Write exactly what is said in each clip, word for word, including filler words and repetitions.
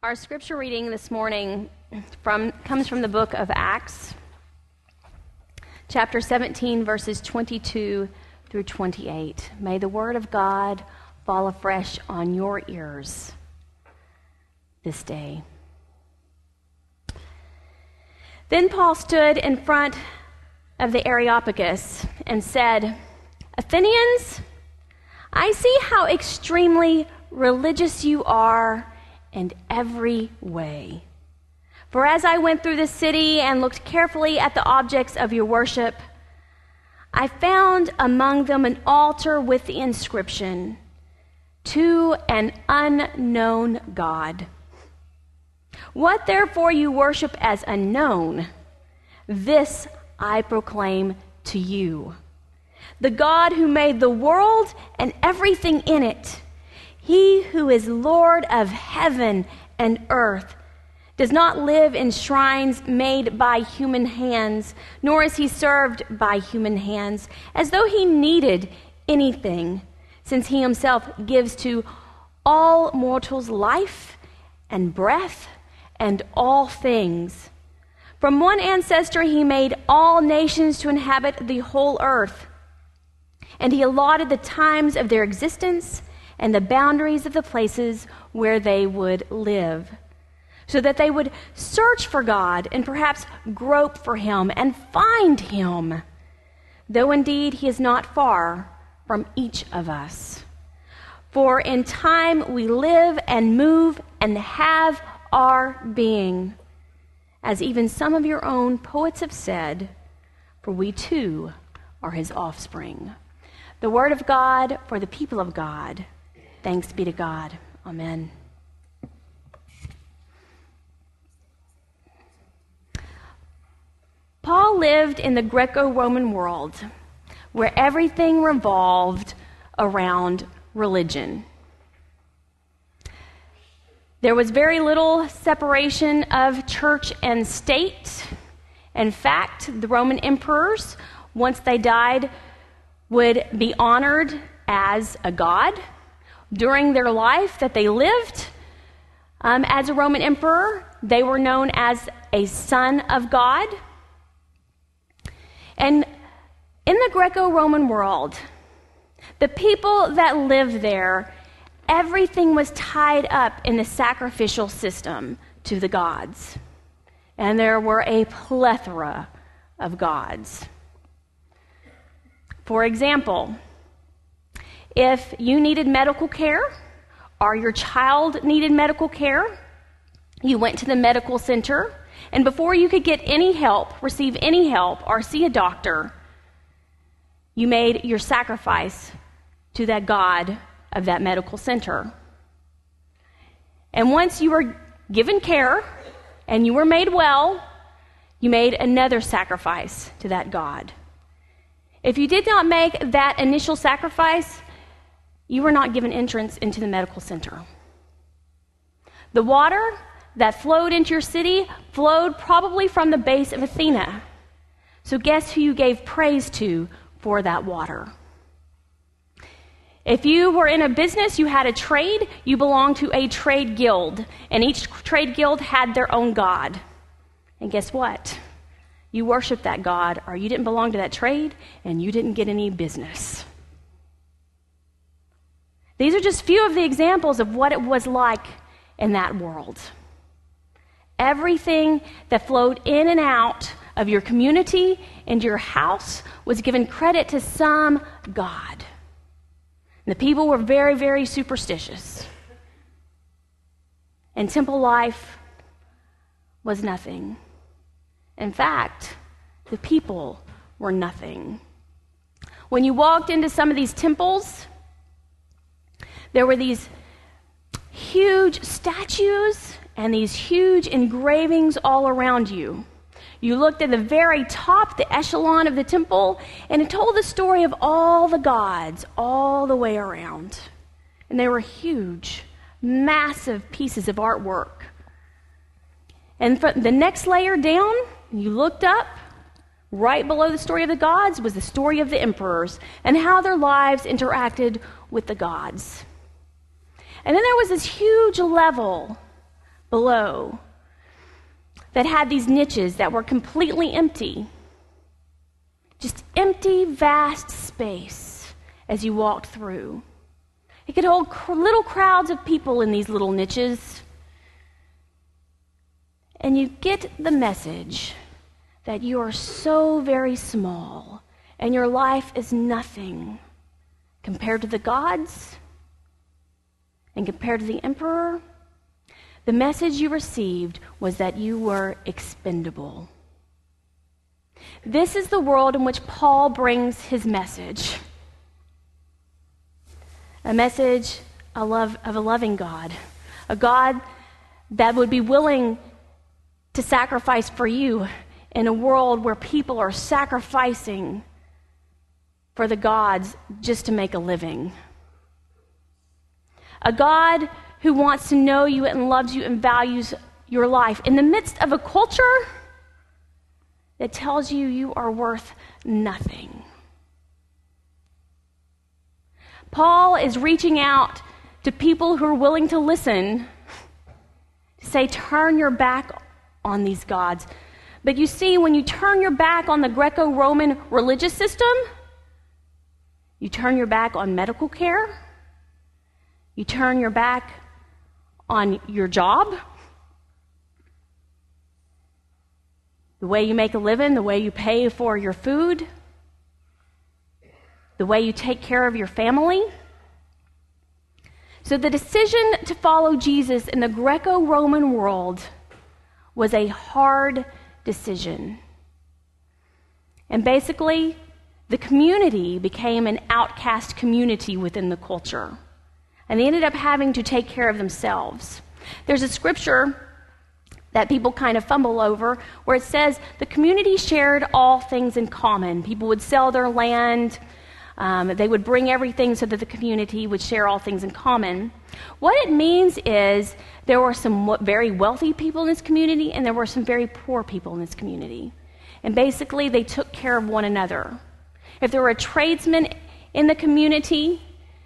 Our scripture reading this morning from comes from the book of Acts, chapter seventeen, verses twenty-two through twenty-eight. May the word of God fall afresh on your ears this day. Then Paul stood in front of the Areopagus and said, "Athenians, I see how extremely religious you are in every way. For as I went through the city and looked carefully at the objects of your worship, I found among them an altar with the inscription, 'To an unknown God.' What therefore you worship as unknown, this I proclaim to you. The God who made the world and everything in it, He who is Lord of heaven and earth, does not live in shrines made by human hands, nor is he served by human hands, as though he needed anything, since he himself gives to all mortals life and breath and all things. From one ancestor he made all nations to inhabit the whole earth, and he allotted the times of their existence and the boundaries of the places where they would live, so that they would search for God and perhaps grope for him and find him, though indeed he is not far from each of us. For in time we live and move and have our being, as even some of your own poets have said, for we too are his offspring." The word of God for the people of God. Thanks be to God. Amen. Paul lived in the Greco-Roman world where everything revolved around religion. There was very little separation of church and state. In fact, the Roman emperors, once they died, would be honored as a god. During their life that they lived um, as a Roman emperor, they were known as a son of God. And in the Greco-Roman world, the people that lived there, everything was tied up in the sacrificial system to the gods. And there were a plethora of gods. For example, if you needed medical care or your child needed medical care, you went to the medical center, and before you could get any help, receive any help, or see a doctor, you made your sacrifice to that god of that medical center. And once you were given care and you were made well, you made another sacrifice to that god. If you did not make that initial sacrifice, you were not given entrance into the medical center. The water that flowed into your city flowed probably from the base of Athena. So guess who you gave praise to for that water? If you were in a business, you had a trade, you belonged to a trade guild, and each trade guild had their own god. And guess what? You worshiped that god, or you didn't belong to that trade, and you didn't get any business. These are just few of the examples of what it was like in that world. Everything that flowed in and out of your community and your house was given credit to some god. And the people were very, very superstitious. And temple life was nothing. In fact, the people were nothing. When you walked into some of these temples, there were these huge statues and these huge engravings all around you. You looked at the very top, the echelon of the temple, and it told the story of all the gods all the way around. And they were huge, massive pieces of artwork. And from the next layer down, you looked up, right below the story of the gods was the story of the emperors and how their lives interacted with the gods. And then there was this huge level below that had these niches that were completely empty. Just empty, vast space as you walked through. It could hold cr- little crowds of people in these little niches. And you get the message that you are so very small and your life is nothing compared to the gods and compared to the emperor. The message you received was that you were expendable. This is the world in which Paul brings his message. A message of love of a loving God, a God that would be willing to sacrifice for you in a world where people are sacrificing for the gods just to make a living. A God who wants to know you and loves you and values your life in the midst of a culture that tells you you are worth nothing. Paul is reaching out to people who are willing to listen, to say, turn your back on these gods. But you see, when you turn your back on the Greco-Roman religious system, you turn your back on medical care, you turn your back on your job, the way you make a living, the way you pay for your food, the way you take care of your family. So the decision to follow Jesus in the Greco-Roman world was a hard decision. And basically, the community became an outcast community within the culture. And they ended up having to take care of themselves. There's a scripture that people kind of fumble over where it says the community shared all things in common. People would sell their land. Um, they would bring everything so that the community would share all things in common. What it means is there were some very wealthy people in this community and there were some very poor people in this community. And basically, they took care of one another. If there were a tradesman in the community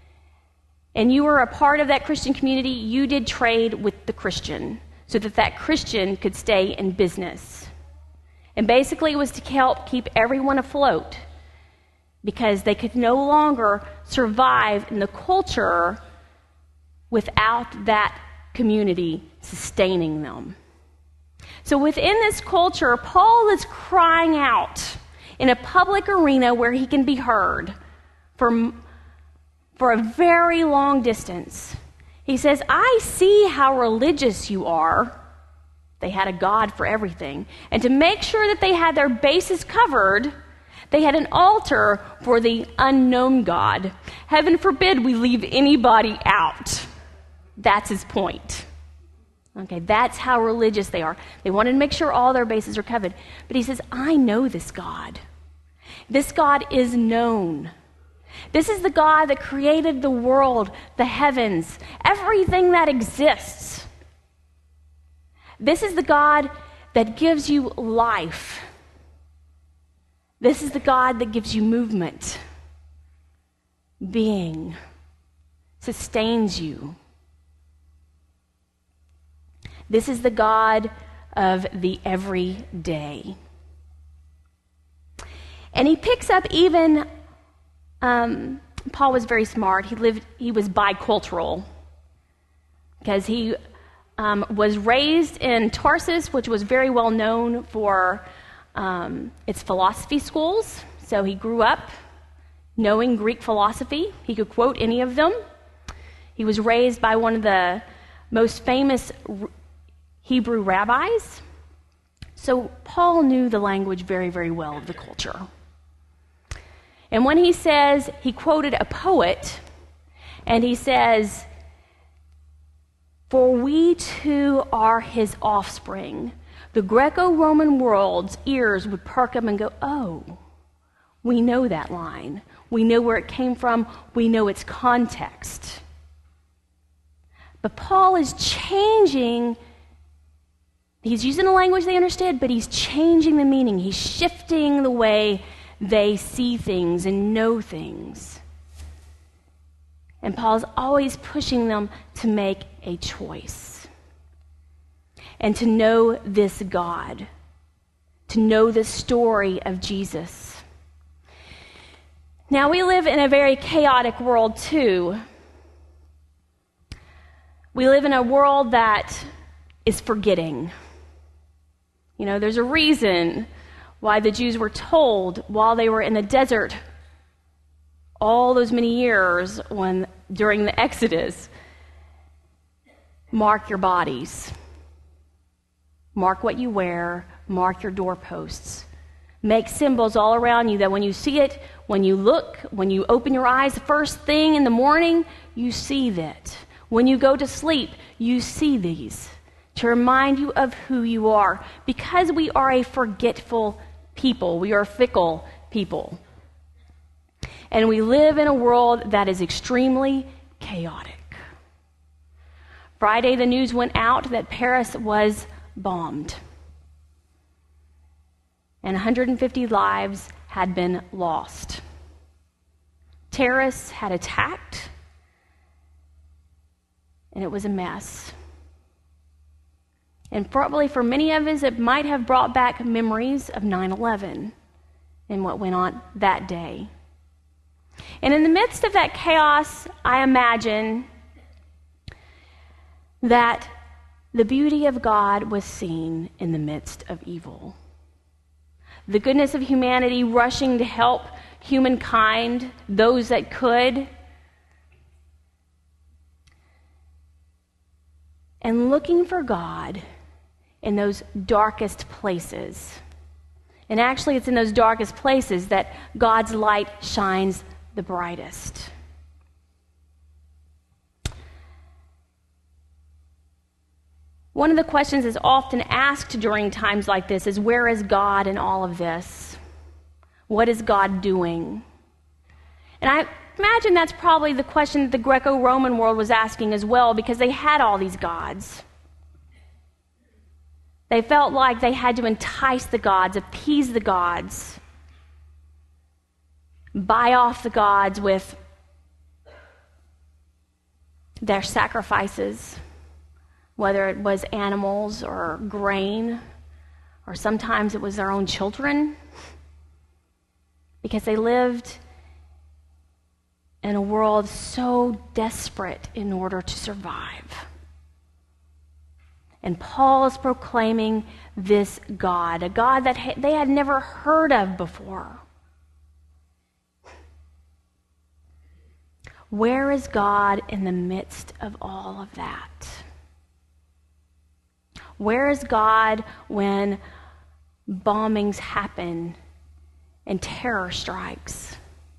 and you were a part of that Christian community, you did trade with the Christian so that that Christian could stay in business. And basically, it was to help keep everyone afloat because they could no longer survive in the culture without that community sustaining them. So within this culture, Paul is crying out in a public arena where he can be heard for, for a very long distance. He says, I see how religious you are. They had a God for everything. And to make sure that they had their bases covered, they had an altar for the unknown God. Heaven forbid we leave anybody out. That's his point. Okay, that's how religious they are. They wanted to make sure all their bases are covered. But he says, I know this God. This God is known. This is the God that created the world, the heavens, everything that exists. This is the God that gives you life. This is the God that gives you movement, being, sustains you. This is the God of the everyday. And he picks up even, um, Paul was very smart. He lived, he was bicultural because he um, was raised in Tarsus, which was very well known for um, its philosophy schools. So he grew up knowing Greek philosophy. He could quote any of them. He was raised by one of the most famous Hebrew rabbis. So Paul knew the language very, very well of the culture. And when he says, he quoted a poet, and he says, for we too are his offspring. The Greco-Roman world's ears would perk up and go, oh, we know that line. We know where it came from. We know its context. But Paul is changing. He's using a language they understood, but he's changing the meaning. He's shifting the way they see things and know things. And Paul's always pushing them to make a choice. and to know this God, to know the story of Jesus. Now, we live in a very chaotic world, too. We live in a world that is forgetting. You know, there's a reason why the Jews were told while they were in the desert all those many years when during the Exodus, mark your bodies. Mark what you wear. Mark your doorposts. Make symbols all around you that when you see it, when you look, when you open your eyes the first thing in the morning, you see that. When you go to sleep, you see these to remind you of who you are, because we are a forgetful people. We are fickle people. And we live in a world that is extremely chaotic. Friday, the news went out that Paris was bombed. And one hundred fifty lives had been lost. Terrorists had attacked, and it was a mess. And probably for many of us, it might have brought back memories of nine eleven and what went on that day. And in the midst of that chaos, I imagine that the beauty of God was seen in the midst of evil. The goodness of humanity rushing to help humankind, those that could, and looking for God in those darkest places. And actually, it's in those darkest places that God's light shines the brightest. One of the questions that's often asked during times like this is, where is God in all of this? What is God doing? And I imagine that's probably the question that the Greco-Roman world was asking as well, because they had all these gods. They felt like they had to entice the gods, appease the gods, buy off the gods with their sacrifices, whether it was animals or grain, or sometimes it was their own children, because they lived in a world so desperate in order to survive. And Paul is proclaiming this God, a God that they had never heard of before. Where is God in the midst of all of that? Where is God when bombings happen and terror strikes?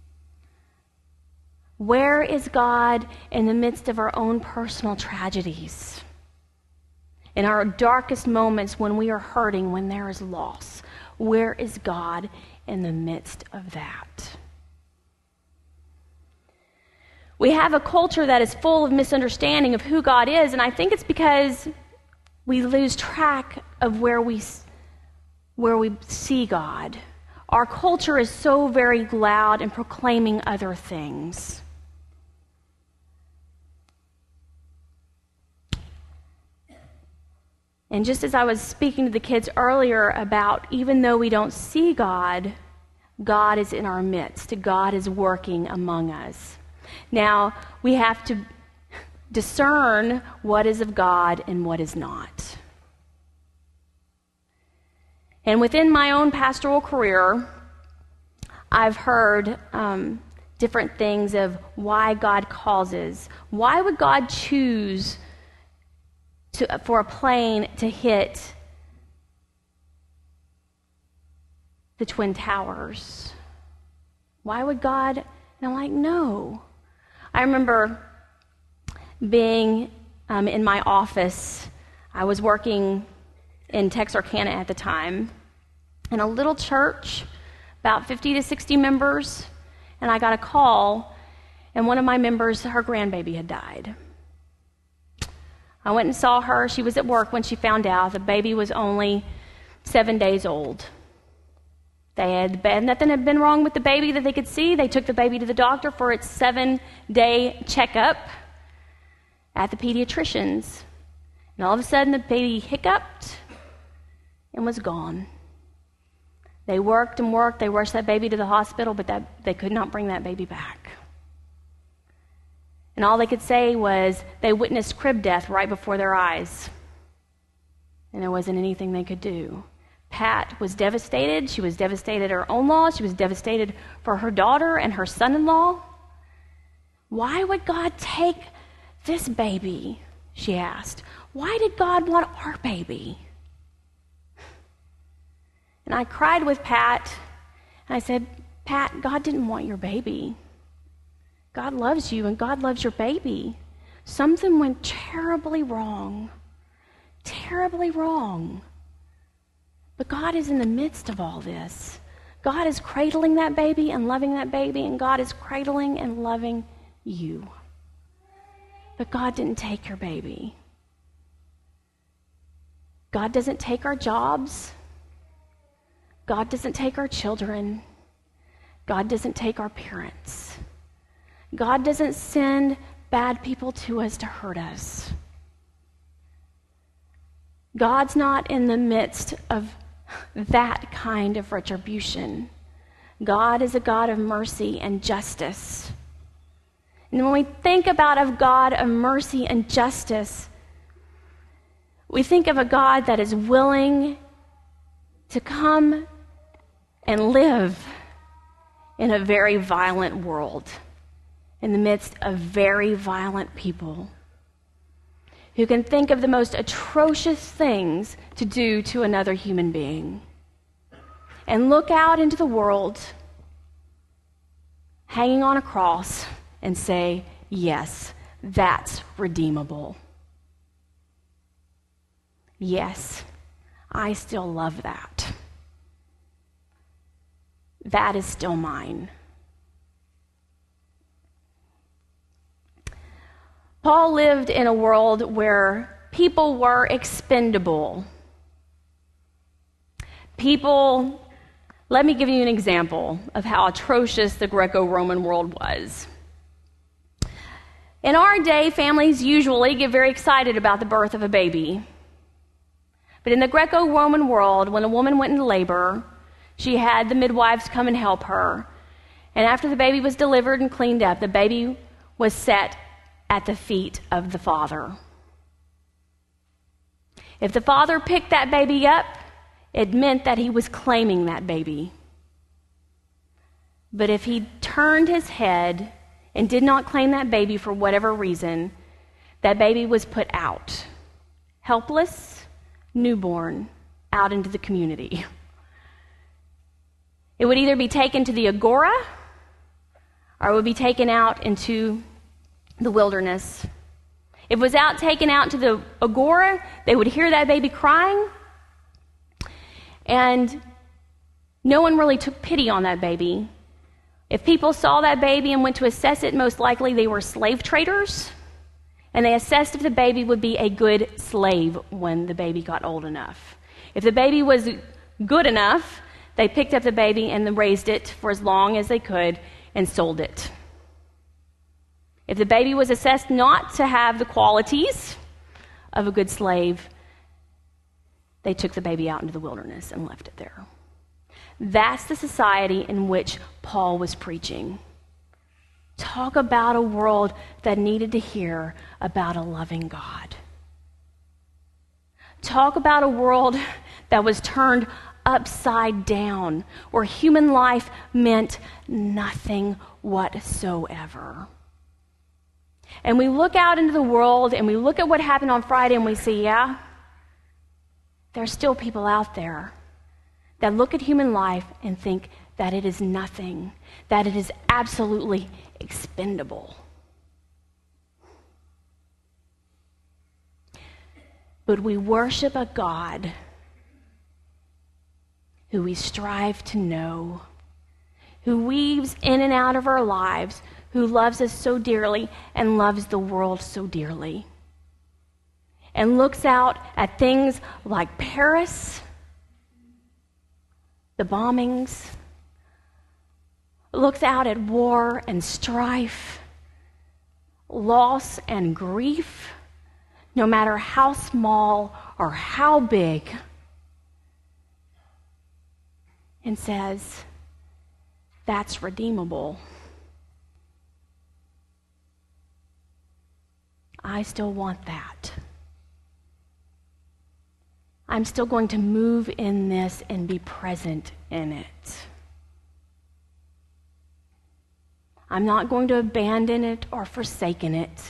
Where is God in the midst of our own personal tragedies? In our darkest moments when we are hurting, when there is loss, where is God in the midst of that? We have a culture that is full of misunderstanding of who God is, and I think it's because we lose track of where we, where we see God. Our culture is so very loud in proclaiming other things. And just as I was speaking to the kids earlier about, even though we don't see God, God is in our midst. God is working among us. Now, we have to discern what is of God and what is not. And within my own pastoral career, I've heard um, different things of why God causes. Why would God choose to, for a plane to hit the Twin Towers? Why would God? And I'm like, no. I remember being um, in my office. I was working in Texarkana at the time, in a little church, about fifty to sixty members, and I got a call, and one of my members, her grandbaby had died. I went and saw her. She was at work when she found out the baby was only seven days old. They had nothing had been wrong with the baby that they could see. They took the baby to the doctor for its seven-day checkup at the pediatrician's. And all of a sudden, the baby hiccuped and was gone. They worked and worked. They rushed that baby to the hospital, but that, they could not bring that baby back. And all they could say was they witnessed crib death right before their eyes. And there wasn't anything they could do. Pat was devastated. She was devastated at her own loss. She was devastated for her daughter and her son-in-law. Why would God take this baby? She asked. Why did God want our baby? And I cried with Pat, and I said, Pat, God didn't want your baby. God loves you, and God loves your baby. Something went terribly wrong. Terribly wrong. But God is in the midst of all this. God is cradling that baby and loving that baby, and God is cradling and loving you. But God didn't take your baby. God doesn't take our jobs. God doesn't take our children. God doesn't take our parents. God doesn't send bad people to us to hurt us. God's not in the midst of that kind of retribution. God is a God of mercy and justice. And when we think about a God of mercy and justice, we think of a God that is willing to come and live in a very violent world, in the midst of very violent people, who can think of the most atrocious things to do to another human being, and look out into the world, hanging on a cross, and say, yes, that's redeemable. Yes, I still love that. That is still mine. Paul lived in a world where people were expendable. People, let me give you an example of how atrocious the Greco-Roman world was. In our day, families usually get very excited about the birth of a baby. But in the Greco-Roman world, when a woman went into labor, she had the midwives come and help her. And after the baby was delivered and cleaned up, the baby was set at the feet of the father. If the father picked that baby up, it meant that he was claiming that baby. But if he turned his head and did not claim that baby for whatever reason, that baby was put out, helpless, newborn, out into the community. It would either be taken to the agora, or it would be taken out into the wilderness. If it was out taken out to the agora, they would hear that baby crying, and no one really took pity on that baby. If people saw that baby and went to assess it, most likely they were slave traders, and they assessed if the baby would be a good slave when the baby got old enough. If the baby was good enough, they picked up the baby and then raised it for as long as they could and sold it. If the baby was assessed not to have the qualities of a good slave, they took the baby out into the wilderness and left it there. That's the society in which Paul was preaching. Talk about a world that needed to hear about a loving God. Talk about a world that was turned upside down, where human life meant nothing whatsoever. And we look out into the world and we look at what happened on Friday and we say, yeah, there's still people out there that look at human life and think that it is nothing, that it is absolutely expendable. But we worship a God who we strive to know, who weaves in and out of our lives, who loves us so dearly and loves the world so dearly, and looks out at things like Paris, the bombings, looks out at war and strife, loss and grief, no matter how small or how big, and says, that's redeemable. I still want that. I'm still going to move in this and be present in it. I'm not going to abandon it or forsaken it.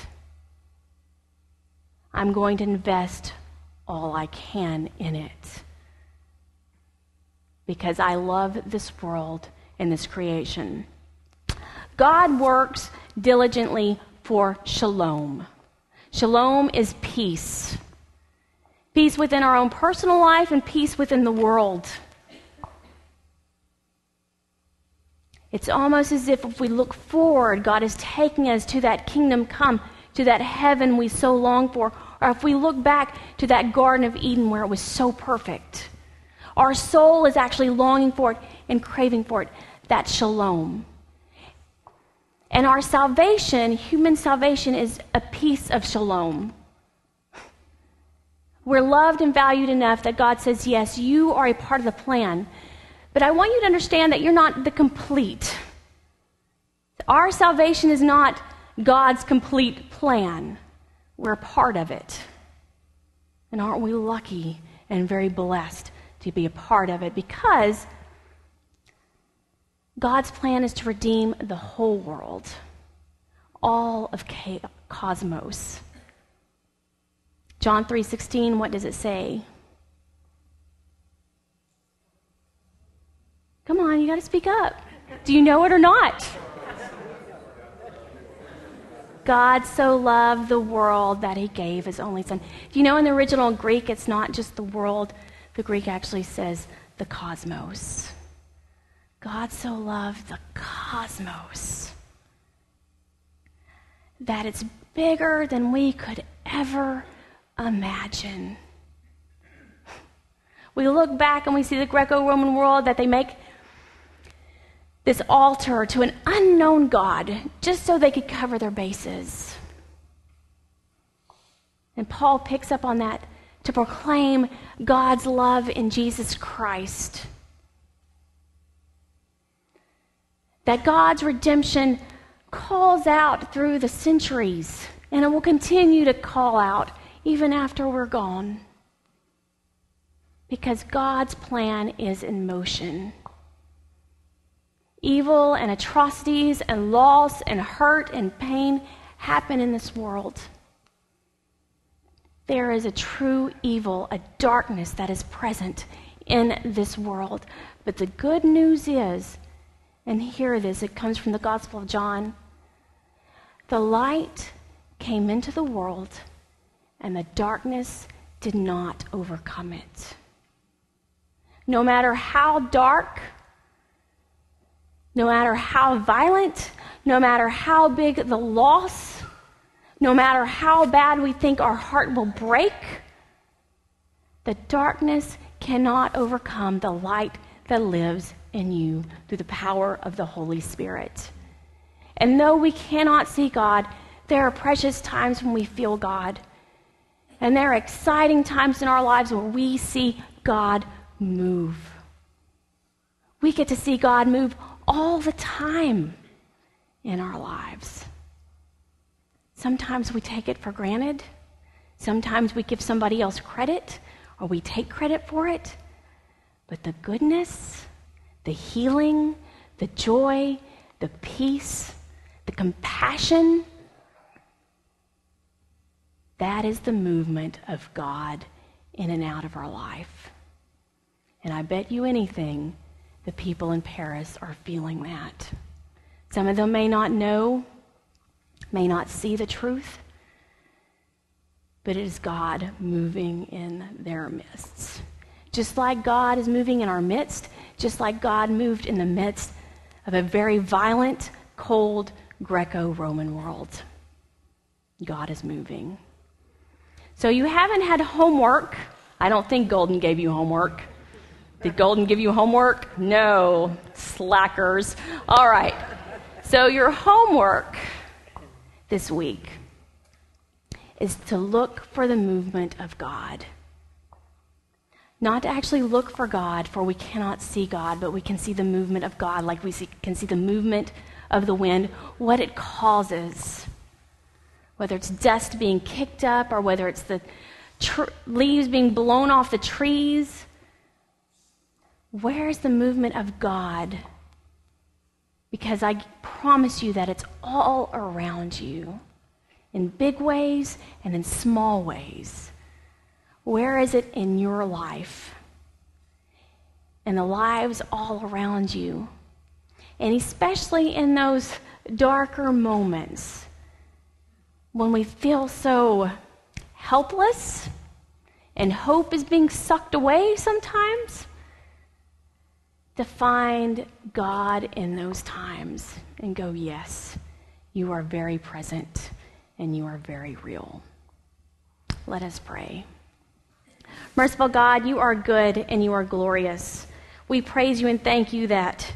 I'm going to invest all I can in it. Because I love this world and this creation. God works diligently for shalom. Shalom is peace. Peace within our own personal life and peace within the world. It's almost as if if we look forward, God is taking us to that kingdom come, to that heaven we so long for. Or if we look back to that Garden of Eden where it was so perfect. Our soul is actually longing for it and craving for it. That shalom. And our salvation, human salvation, is a piece of shalom. We're loved and valued enough that God says, yes, you are a part of the plan. But I want you to understand that you're not the complete. Our salvation is not God's complete plan. We're a part of it. And aren't we lucky and very blessed to be a part of it? Because God's plan is to redeem the whole world, all of cosmos. John three sixteen, what does it say? Come on, you got to speak up. Do you know it or not? God so loved the world that he gave his only son. Do you know in the original Greek, it's not just the world. The Greek actually says the cosmos. God so loved the cosmos that it's bigger than we could ever imagine. We look back and we see the Greco-Roman world that they make this altar to an unknown God just so they could cover their bases. And Paul picks up on that to proclaim God's love in Jesus Christ. That God's redemption calls out through the centuries, and it will continue to call out even after we're gone. Because God's plan is in motion. Evil and atrocities and loss and hurt and pain happen in this world. There is a true evil, a darkness that is present in this world. But the good news is, and hear this, it comes from the Gospel of John, the light came into the world and the darkness did not overcome it. No matter how dark, no matter how violent, no matter how big the loss, no matter how bad we think our heart will break, the darkness cannot overcome the light that lives in you through the power of the Holy Spirit. And though we cannot see God, there are precious times when we feel God. And there are exciting times in our lives where we see God move. We get to see God move all the time in our lives. Sometimes we take it for granted. Sometimes we give somebody else credit, or we take credit for it. But the goodness, the healing, the joy, the peace, the compassion, that is the movement of God in and out of our life. And I bet you anything, the people in Paris are feeling that. Some of them may not know, may not see the truth, but it is God moving in their midst. Just like God is moving in our midst, just like God moved in the midst of a very violent, cold, Greco-Roman world. God is moving. So you haven't had homework. I don't think Golden gave you homework. Did Golden give you homework? No. Slackers. All right. So your homework this week is to look for the movement of God. Not to actually look for God, for we cannot see God, but we can see the movement of God, like we see, can see the movement of the wind, what it causes. Whether it's dust being kicked up or whether it's the tr- leaves being blown off the trees. Where's the movement of God? Because I promise you that it's all around you, in big ways and in small ways. Where is it in your life? In the lives all around you. And especially in those darker moments when we feel so helpless and hope is being sucked away sometimes, to find God in those times and go, yes, you are very present and you are very real. Let us pray. Merciful God, you are good and you are glorious. We praise you and thank you that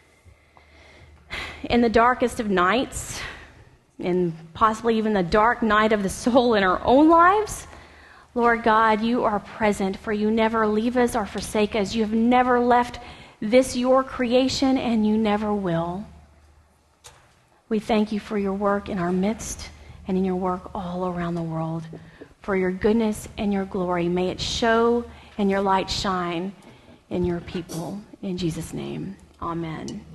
in the darkest of nights, and possibly even the dark night of the soul in our own lives, Lord God, you are present, for you never leave us or forsake us. You have never left this your creation, and you never will. We thank you for your work in our midst and in your work all around the world. For your goodness and your glory, may it show and your light shine in your people. In Jesus' name, amen.